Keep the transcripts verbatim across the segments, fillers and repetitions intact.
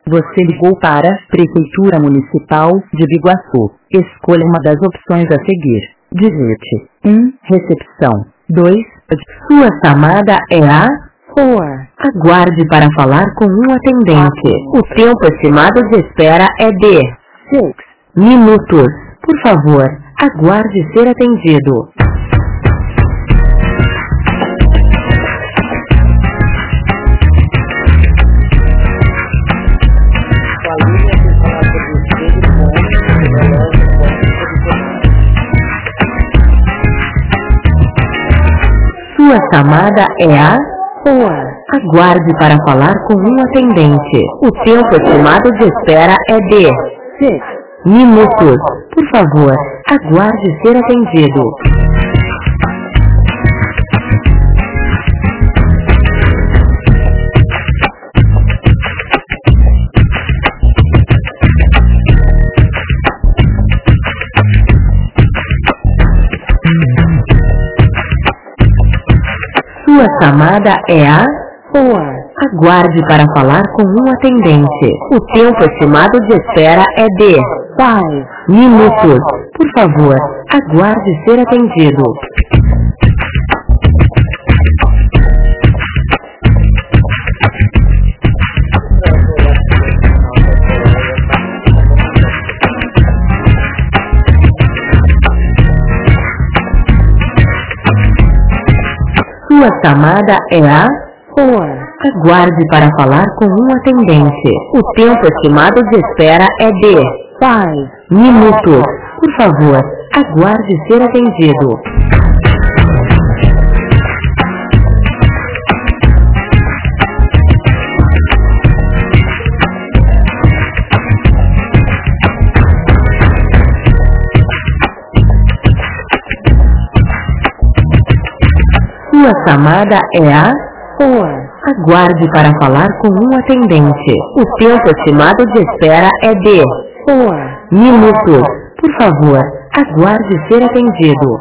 Você ligou para Prefeitura Municipal de Biguaçu. Escolha uma das opções a seguir. Digite um. Recepção. dois. Sua chamada é a four. Aguarde para falar com um atendente. O tempo estimado de espera é de six minutos. Por favor, aguarde ser atendido. Sua chamada é a four. Aguarde para falar com um atendente. O tempo estimado de espera é de six minutos. Por favor, aguarde ser atendido. Sua chamada é a four. Aguarde para falar com um atendente. O tempo estimado de espera é de five minutos. Por favor, aguarde ser atendido. Sua chamada é a four. Aguarde para falar com um atendente. O tempo estimado de espera é de five minutos. Por favor, aguarde ser atendido. Sua chamada é a four. Aguarde para falar com um atendente. O tempo estimado de espera é de four minutos. Por favor, aguarde ser atendido.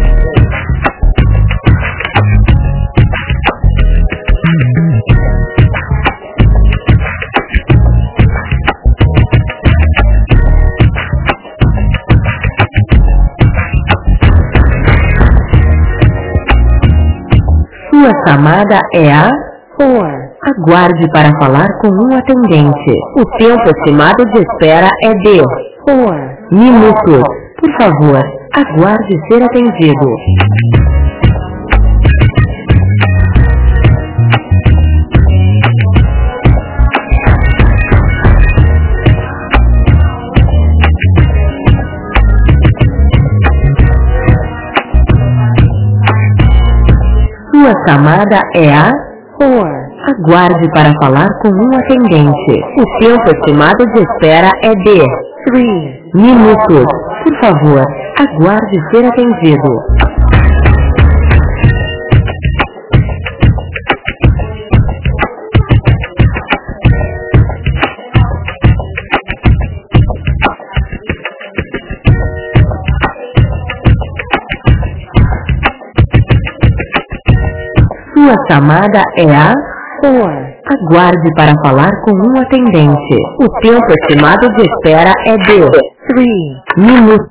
Sua chamada é a four. Aguarde para falar com um atendente. O tempo estimado de espera é de four minutos. Por favor, aguarde ser atendido. Sua chamada é a four. Aguarde para falar com um atendente. O tempo estimado de espera é de three minutos. Por favor, aguarde ser atendido. Sua chamada é a four. Aguarde para falar com um atendente. O tempo estimado de espera é de three minutos.